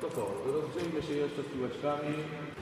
To co, rozdzielmy się jeszcze z piłeczkami.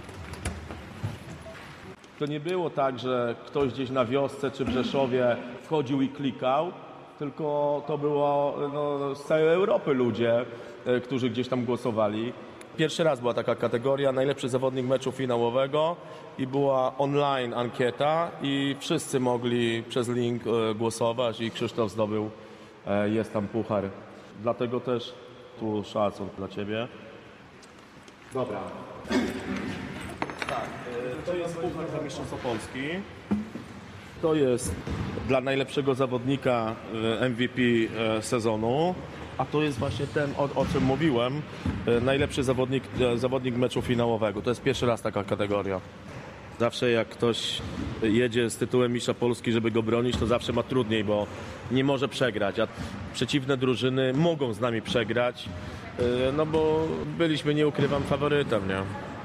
To nie było tak, że ktoś gdzieś na wiosce czy w Rzeszowie wchodził i klikał, tylko to było z całej Europy ludzie, którzy gdzieś tam głosowali. Pierwszy raz była taka kategoria, najlepszy zawodnik meczu finałowego i była online ankieta i wszyscy mogli przez link głosować i Krzysztof zdobył, jest tam puchar. Dlatego też tu szacun dla Ciebie. Dobra. Tak, to jest puchar za Mistrzostwo Polski. To jest dla najlepszego zawodnika MVP sezonu. A to jest właśnie ten, o czym mówiłem, najlepszy zawodnik meczu finałowego. To jest pierwszy raz taka kategoria. Zawsze jak ktoś jedzie z tytułem mistrza Polski, żeby go bronić, to zawsze ma trudniej, bo nie może przegrać. A przeciwne drużyny mogą z nami przegrać, no bo byliśmy, nie ukrywam, faworytem, nie?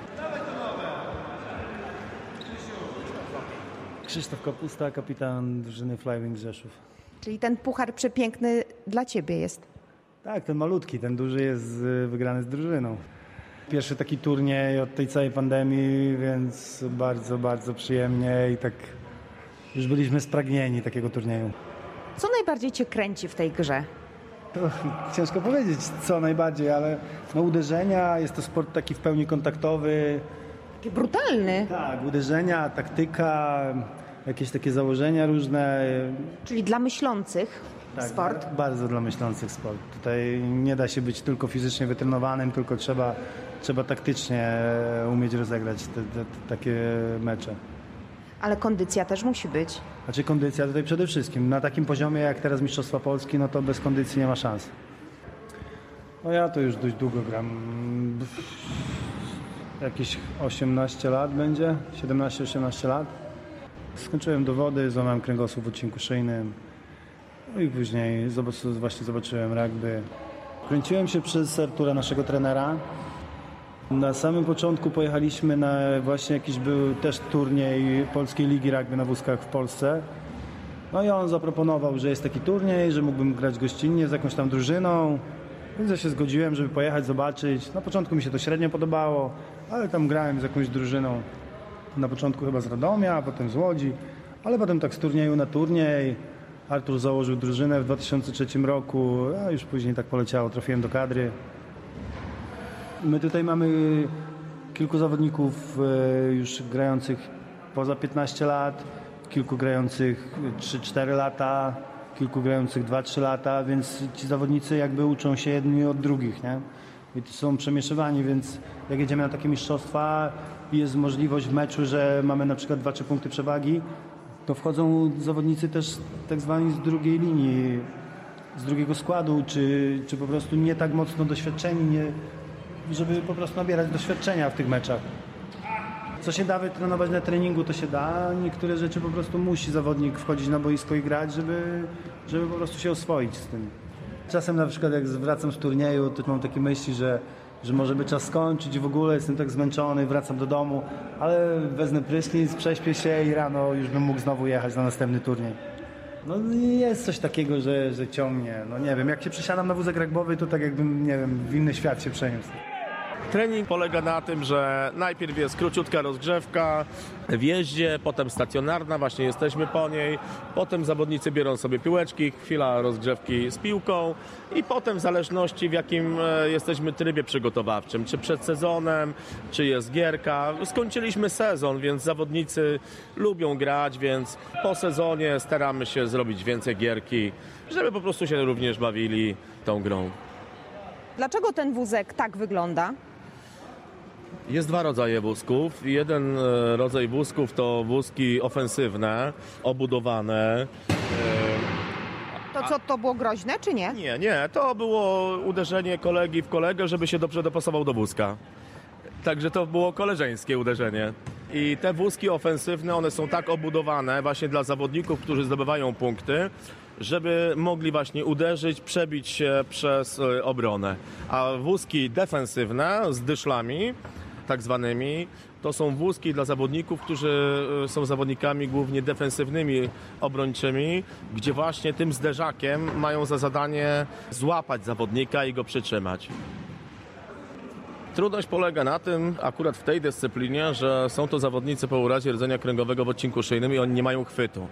Krzysztof Kapusta, kapitan drużyny Flywings Rzeszów. Czyli ten puchar przepiękny dla Ciebie jest. Tak, ten malutki, ten duży jest wygrany z drużyną. Pierwszy taki turniej od tej całej pandemii, więc bardzo, bardzo przyjemnie i tak już byliśmy spragnieni takiego turnieju. Co najbardziej Cię kręci w tej grze? To ciężko powiedzieć, co najbardziej, ale uderzenia, jest to sport taki w pełni kontaktowy. Taki brutalny. Tak, uderzenia, taktyka, jakieś takie założenia różne. Czyli dla myślących Tak, sport. Bardzo dla myślących sport. Tutaj nie da się być tylko fizycznie wytrenowanym, tylko trzeba taktycznie umieć rozegrać takie mecze. Ale kondycja też musi być. Znaczy kondycja tutaj przede wszystkim. Na takim poziomie jak teraz Mistrzostwa Polski, no to bez kondycji nie ma szans. No ja to już dość długo gram. Jakieś 18 lat będzie, 17-18 lat. Skończyłem dowody, złamałem kręgosłup w odcinku szyjnym. No i później właśnie zobaczyłem rugby. Kręciłem się przez Artura, naszego trenera. Na samym początku pojechaliśmy na właśnie jakiś był też turniej Polskiej Ligi Rugby na wózkach w Polsce. No i on zaproponował, że jest taki turniej, że mógłbym grać gościnnie z jakąś tam drużyną. Więc ja się zgodziłem, żeby pojechać, zobaczyć. Na początku mi się to średnio podobało, ale tam grałem z jakąś drużyną. Na początku chyba z Radomia, a potem z Łodzi. Ale potem tak z turnieju na turniej. Artur założył drużynę w 2003 roku, a już później tak poleciało, trafiłem do kadry. My tutaj mamy kilku zawodników już grających poza 15 lat, kilku grających 3-4 lata, kilku grających 2-3 lata, więc ci zawodnicy jakby uczą się jedni od drugich, nie? I to są przemieszywani, więc jak jedziemy na takie mistrzostwa i jest możliwość w meczu, że mamy na przykład 2-3 punkty przewagi, to wchodzą zawodnicy też tak zwani z drugiej linii, z drugiego składu, czy po prostu nie tak mocno doświadczeni, żeby po prostu nabierać doświadczenia w tych meczach. Co się da wytrenować na treningu, to się da. Niektóre rzeczy po prostu musi zawodnik wchodzić na boisko i grać, żeby po prostu się oswoić z tym. Czasem na przykład jak wracam z turnieju, to mam takie myśli, że może by czas skończyć i w ogóle jestem tak zmęczony, wracam do domu, ale wezmę prysznic, prześpię się i rano już bym mógł znowu jechać na następny turniej. No jest coś takiego, że ciągnie. No nie wiem, jak się przesiadam na wózek rugbowy, to tak jakbym, nie wiem, w inny świat się przeniósł. Trening polega na tym, że najpierw jest króciutka rozgrzewka w jeździe, potem stacjonarna, właśnie jesteśmy po niej, potem zawodnicy biorą sobie piłeczki, chwila rozgrzewki z piłką i potem w zależności w jakim jesteśmy trybie przygotowawczym, czy przed sezonem, czy jest gierka. Skończyliśmy sezon, więc zawodnicy lubią grać, więc po sezonie staramy się zrobić więcej gierki, żeby po prostu się również bawili tą grą. Dlaczego ten wózek tak wygląda? Jest dwa rodzaje wózków. Jeden rodzaj wózków to wózki ofensywne, obudowane. To co, to było groźne, czy nie? Nie. To było uderzenie kolegi w kolegę, żeby się dobrze dopasował do wózka. Także to było koleżeńskie uderzenie. I te wózki ofensywne, one są tak obudowane właśnie dla zawodników, którzy zdobywają punkty, żeby mogli właśnie uderzyć, przebić się przez obronę. A wózki defensywne z dyszlami, tak zwanymi, to są wózki dla zawodników, którzy są zawodnikami głównie defensywnymi, obrończymi, gdzie właśnie tym zderzakiem mają za zadanie złapać zawodnika i go przytrzymać. Trudność polega na tym, akurat w tej dyscyplinie, że są to zawodnicy po urazie rdzenia kręgowego w odcinku szyjnym i oni nie mają chwytu.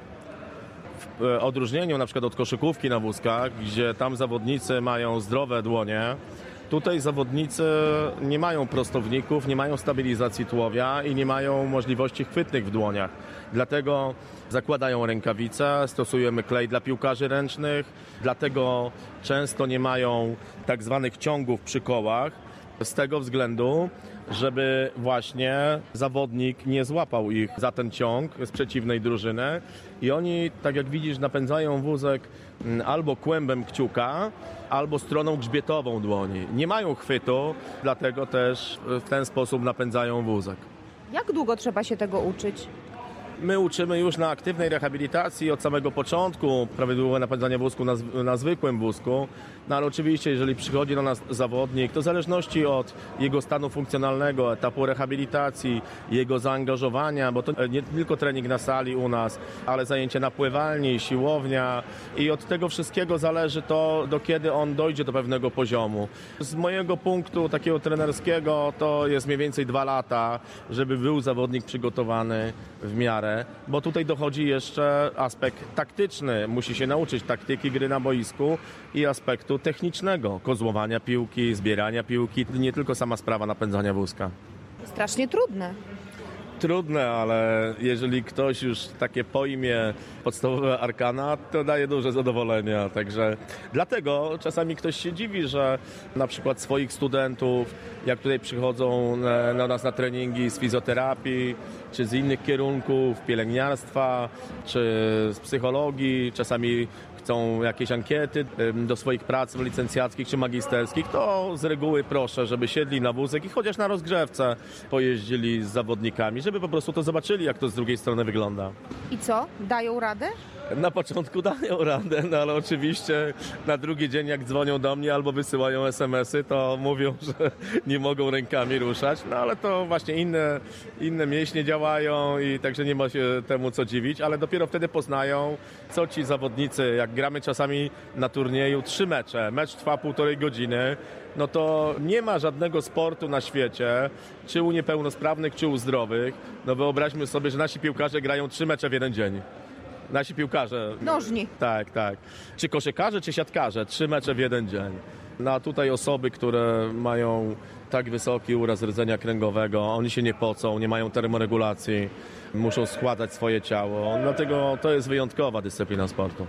W odróżnieniu na przykład od koszykówki na wózkach, gdzie tam zawodnicy mają zdrowe dłonie, tutaj zawodnicy nie mają prostowników, nie mają stabilizacji tułowia i nie mają możliwości chwytnych w dłoniach. Dlatego zakładają rękawice, stosujemy klej dla piłkarzy ręcznych, dlatego często nie mają tak zwanych ciągów przy kołach, z tego względu, żeby właśnie zawodnik nie złapał ich za ten ciąg z przeciwnej drużyny i oni, tak jak widzisz, napędzają wózek albo kłębem kciuka, albo stroną grzbietową dłoni. Nie mają chwytu, dlatego też w ten sposób napędzają wózek. Jak długo trzeba się tego uczyć? My uczymy już na aktywnej rehabilitacji od samego początku prawidłowe napędzanie wózku na zwykłym wózku, no ale oczywiście jeżeli przychodzi do nas zawodnik, to w zależności od jego stanu funkcjonalnego, etapu rehabilitacji, jego zaangażowania, bo to nie tylko trening na sali u nas, ale zajęcie na pływalni, siłownia i od tego wszystkiego zależy to, do kiedy on dojdzie do pewnego poziomu. Z mojego punktu takiego trenerskiego to jest mniej więcej 2 lata, żeby był zawodnik przygotowany w miarę, bo tutaj dochodzi jeszcze aspekt taktyczny. Musi się nauczyć taktyki gry na boisku i aspektu technicznego, kozłowania piłki, zbierania piłki, nie tylko sama sprawa napędzania wózka. Strasznie trudne. Trudne, ale jeżeli ktoś już takie pojmie podstawowe arkana, to daje duże zadowolenia. Także dlatego czasami ktoś się dziwi, że na przykład swoich studentów, jak tutaj przychodzą na nas na treningi z fizjoterapii, czy z innych kierunków, pielęgniarstwa, czy z psychologii, czasami chcą jakieś ankiety do swoich prac licencjackich czy magisterskich, to z reguły proszę, żeby siedli na wózek i chociaż na rozgrzewce pojeździli z zawodnikami, żeby po prostu to zobaczyli, jak to z drugiej strony wygląda. I co? Dają radę? Na początku dają radę, no ale oczywiście na drugi dzień jak dzwonią do mnie albo wysyłają SMS-y, to mówią, że nie mogą rękami ruszać, no ale to właśnie inne mięśnie działają i także nie ma się temu co dziwić, ale dopiero wtedy poznają, co ci zawodnicy, jak gramy czasami na turnieju 3 mecze, mecz trwa 1,5 godziny, no to nie ma żadnego sportu na świecie, czy u niepełnosprawnych, czy u zdrowych, no wyobraźmy sobie, że nasi piłkarze grają 3 mecze w jeden dzień. Nasi piłkarze. Nożni. Tak, tak. Czy koszykarze, czy siatkarze. 3 mecze w jeden dzień. No a tutaj osoby, które mają tak wysoki uraz rdzenia kręgowego, oni się nie pocą, nie mają termoregulacji, muszą schładzać swoje ciało. Dlatego to jest wyjątkowa dyscyplina sportu.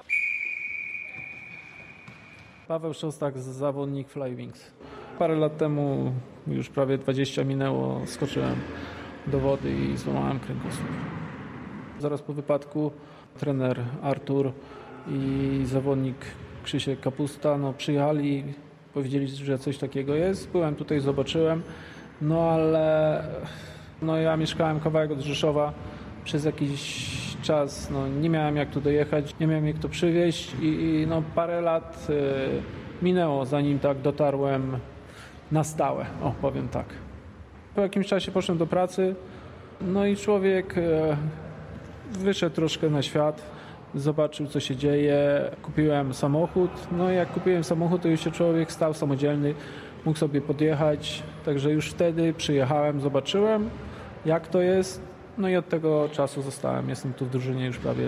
Paweł Szostak, zawodnik Flywings. Parę lat temu, już prawie 20 minęło, skoczyłem do wody i złamałem kręgosłup. Zaraz po wypadku trener Artur i zawodnik Krzysiek Kapusta przyjechali, powiedzieli, że coś takiego jest. Byłem tutaj, zobaczyłem, no ale ja mieszkałem kawałek od Rzeszowa przez jakiś czas, nie miałem jak tu dojechać, nie miałem jak to przywieźć i parę lat minęło, zanim tak dotarłem na stałe, powiem tak. Po jakimś czasie poszedłem do pracy, i człowiek wyszedł troszkę na świat, zobaczył co się dzieje, kupiłem samochód, jak kupiłem samochód, to już się człowiek stał samodzielny, mógł sobie podjechać, także już wtedy przyjechałem, zobaczyłem jak to jest, i od tego czasu zostałem, jestem tu w drużynie już prawie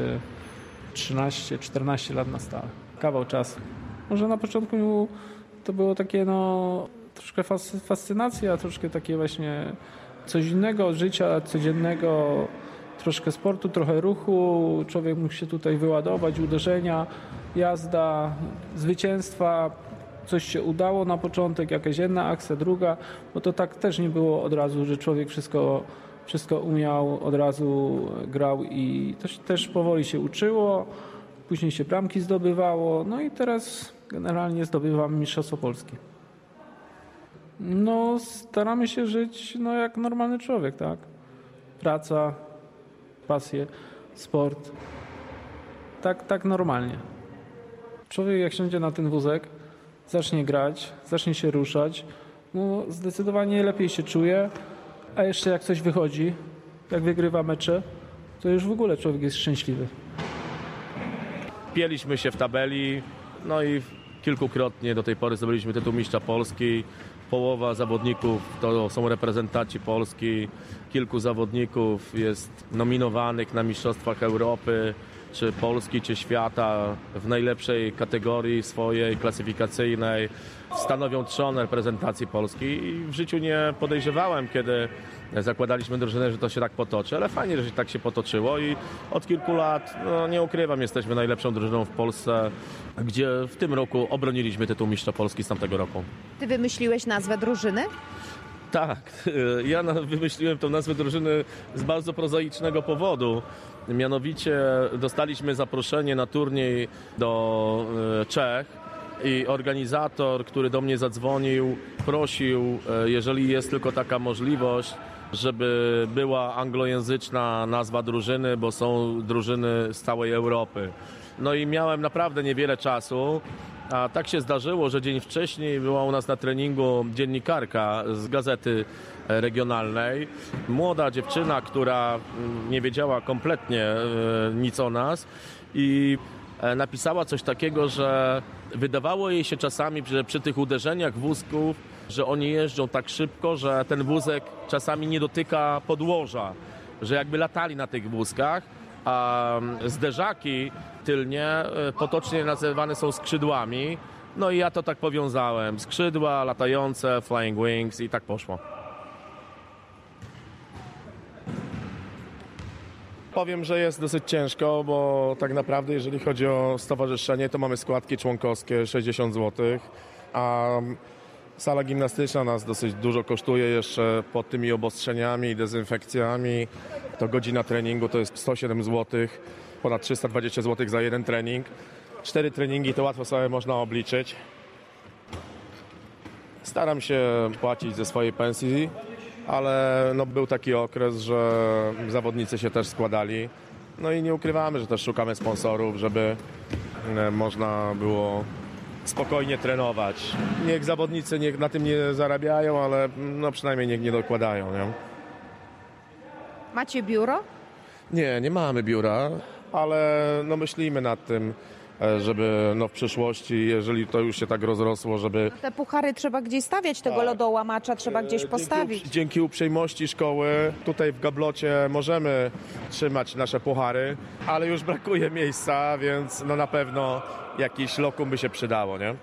13-14 lat na stałe, kawał czasu. Może na początku to było takie troszkę fascynacja, troszkę takie właśnie coś innego od życia codziennego, troszkę sportu, trochę ruchu, człowiek mógł się tutaj wyładować, uderzenia, jazda, zwycięstwa, coś się udało na początek, jakaś jedna akcja, druga, bo to tak też nie było od razu, że człowiek wszystko umiał, od razu grał i też powoli się uczyło, później się bramki zdobywało, i teraz generalnie zdobywam mistrzostwo Polski. Staramy się żyć jak normalny człowiek, tak? Praca, pasję, sport. Tak normalnie. Człowiek jak siądzie na ten wózek, zacznie grać, zacznie się ruszać, zdecydowanie lepiej się czuje, a jeszcze jak coś wychodzi, jak wygrywa mecze, to już w ogóle człowiek jest szczęśliwy. Pieliśmy się w tabeli, i kilkukrotnie do tej pory zdobyliśmy tytuł mistrza Polski. połowa zawodników to są reprezentanci Polski, kilku zawodników jest nominowanych na Mistrzostwach Europy, czy Polski, czy świata w najlepszej kategorii swojej klasyfikacyjnej. Stanowią trzon reprezentacji Polski i w życiu nie podejrzewałem, kiedy zakładaliśmy drużynę, że to się tak potoczy, ale fajnie, że się tak się potoczyło i od kilku lat, no nie ukrywam, jesteśmy najlepszą drużyną w Polsce, gdzie w tym roku obroniliśmy tytuł mistrza Polski z tamtego roku. Ty wymyśliłeś nazwę drużyny? Tak, ja wymyśliłem tą nazwę drużyny z bardzo prozaicznego powodu. Mianowicie dostaliśmy zaproszenie na turniej do Czech i organizator, który do mnie zadzwonił, prosił, jeżeli jest tylko taka możliwość, żeby była anglojęzyczna nazwa drużyny, bo są drużyny z całej Europy. No i miałem naprawdę niewiele czasu, a tak się zdarzyło, że dzień wcześniej była u nas na treningu dziennikarka z gazety regionalnej. Młoda dziewczyna, która nie wiedziała kompletnie nic o nas i napisała coś takiego, że wydawało jej się czasami, że przy tych uderzeniach wózków, że oni jeżdżą tak szybko, że ten wózek czasami nie dotyka podłoża, że jakby latali na tych wózkach, a zderzaki tylnie potocznie nazywane są skrzydłami. No i ja to tak powiązałem. Skrzydła, latające, flying wings i tak poszło. Powiem, że jest dosyć ciężko, bo tak naprawdę jeżeli chodzi o stowarzyszenie, to mamy składki członkowskie 60 zł, a sala gimnastyczna nas dosyć dużo kosztuje jeszcze pod tymi obostrzeniami i dezynfekcjami. To godzina treningu to jest 107 zł, ponad 320 zł za jeden trening. 4 treningi to łatwo sobie można obliczyć. Staram się płacić ze swojej pensji, ale no, był taki okres, że zawodnicy się też składali. No i nie ukrywamy, że też szukamy sponsorów, żeby można było spokojnie trenować. Niech zawodnicy na tym nie zarabiają, ale no, przynajmniej niech nie dokładają. Nie? Macie biuro? Nie mamy biura, ale no, myślimy nad tym, żeby no, w przyszłości, jeżeli to już się tak rozrosło, żeby... Te puchary trzeba gdzieś stawiać, tego lodołamacza trzeba gdzieś postawić. Dzięki uprzejmości szkoły tutaj w Gablocie możemy trzymać nasze puchary, ale już brakuje miejsca, więc no, na pewno jakiś lokum by się przydało, nie?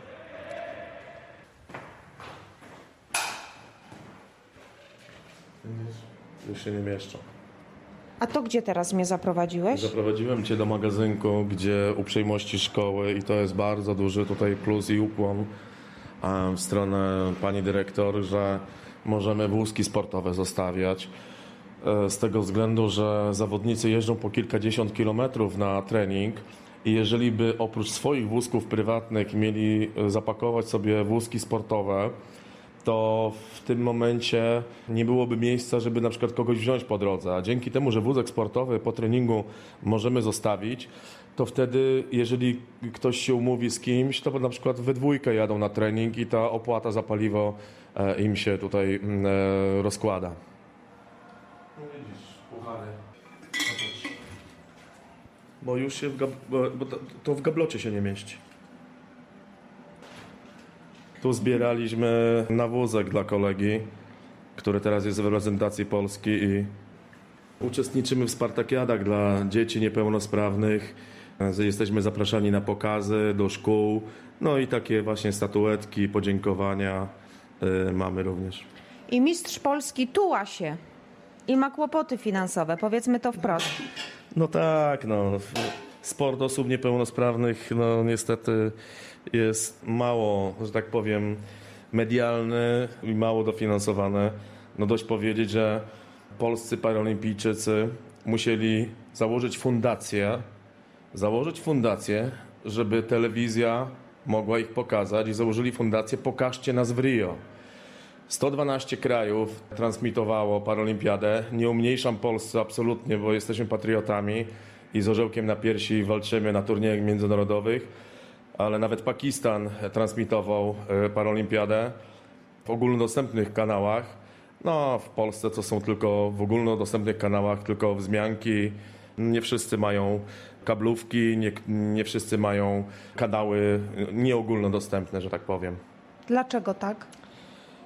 Już się nie mieszczą. A to gdzie teraz mnie zaprowadziłeś? Zaprowadziłem Cię do magazynku, gdzie uprzejmości szkoły i to jest bardzo duży tutaj plus i ukłon w stronę pani dyrektor, że możemy wózki sportowe zostawiać. Z tego względu, że zawodnicy jeżdżą po kilkadziesiąt kilometrów na trening i jeżeli by oprócz swoich wózków prywatnych mieli zapakować sobie wózki sportowe, to w tym momencie nie byłoby miejsca, żeby na przykład kogoś wziąć po drodze. A dzięki temu, że wózek sportowy po treningu możemy zostawić, to wtedy, jeżeli ktoś się umówi z kimś, to na przykład we dwójkę jadą na trening i ta opłata za paliwo im się tutaj rozkłada. No widzisz, puchary. Bo już się bo to w gablocie się nie mieści. Tu zbieraliśmy na wózek dla kolegi, który teraz jest w reprezentacji Polski i uczestniczymy w spartakiadach dla dzieci niepełnosprawnych. Jesteśmy zapraszani na pokazy do szkół, no i takie właśnie statuetki, podziękowania mamy również. I mistrz Polski tuła się i ma kłopoty finansowe, powiedzmy to wprost. No tak, no. Sport osób niepełnosprawnych, no niestety jest mało, że tak powiem, medialny i mało dofinansowany. No dość powiedzieć, że polscy paralimpijczycy musieli założyć fundację, żeby telewizja mogła ich pokazać i założyli fundację Pokażcie nas w Rio. 112 krajów transmitowało paralimpiadę. Nie umniejszam Polsce absolutnie, bo jesteśmy patriotami i z orzełkiem na piersi walczymy na turniejach międzynarodowych, ale nawet Pakistan transmitował paralimpiadę w ogólnodostępnych kanałach. No, w Polsce to są tylko w ogólnodostępnych kanałach, tylko wzmianki. Nie wszyscy mają kablówki, nie wszyscy mają kanały nieogólnodostępne, że tak powiem. Dlaczego tak?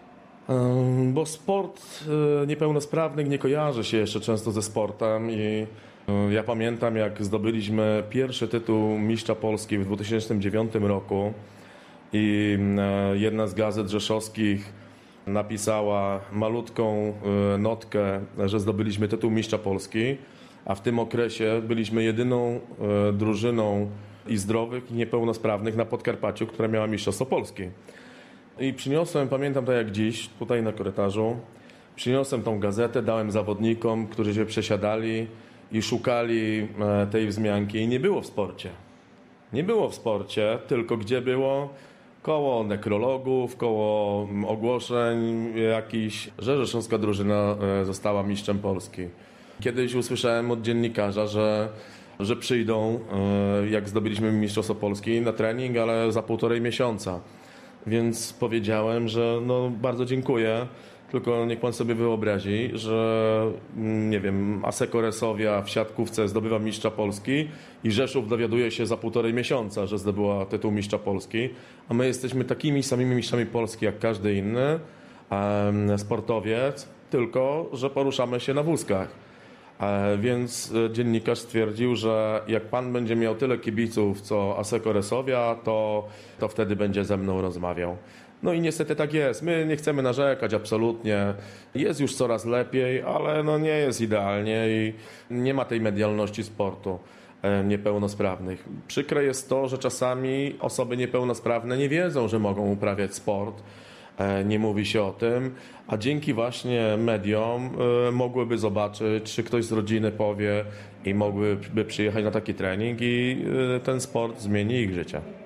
Bo sport niepełnosprawnych nie kojarzy się jeszcze często ze sportem i ja pamiętam, jak zdobyliśmy pierwszy tytuł mistrza Polski w 2009 roku i jedna z gazet rzeszowskich napisała malutką notkę, że zdobyliśmy tytuł mistrza Polski, a w tym okresie byliśmy jedyną drużyną i zdrowych, i niepełnosprawnych na Podkarpaciu, która miała mistrzostwo Polski. I przyniosłem, pamiętam to jak dziś, tutaj na korytarzu, przyniosłem tą gazetę, dałem zawodnikom, którzy się przesiadali i szukali tej wzmianki i nie było w sporcie. Nie było w sporcie, tylko gdzie było? Koło nekrologów, koło ogłoszeń jakichś, że rzeszowska drużyna została mistrzem Polski. Kiedyś usłyszałem od dziennikarza, że przyjdą, jak zdobyliśmy mistrzostwo Polski, na trening, ale za 1,5 miesiąca. Więc powiedziałem, że no bardzo dziękuję, tylko niech pan sobie wyobrazi, że nie wiem, Asseco Resovia w siatkówce zdobywa mistrza Polski i Rzeszów dowiaduje się za 1,5 miesiąca, że zdobyła tytuł mistrza Polski, a my jesteśmy takimi samymi mistrzami Polski jak każdy inny sportowiec, tylko że poruszamy się na wózkach. Więc dziennikarz stwierdził, że jak pan będzie miał tyle kibiców co Asseco Resovia, to wtedy będzie ze mną rozmawiał. No i niestety tak jest. My nie chcemy narzekać absolutnie. Jest już coraz lepiej, ale no nie jest idealnie i nie ma tej medialności sportu niepełnosprawnych. Przykre jest to, że czasami osoby niepełnosprawne nie wiedzą, że mogą uprawiać sport. Nie mówi się o tym, a dzięki właśnie mediom mogłyby zobaczyć, czy ktoś z rodziny powie i mogłyby przyjechać na taki trening i ten sport zmieni ich życie.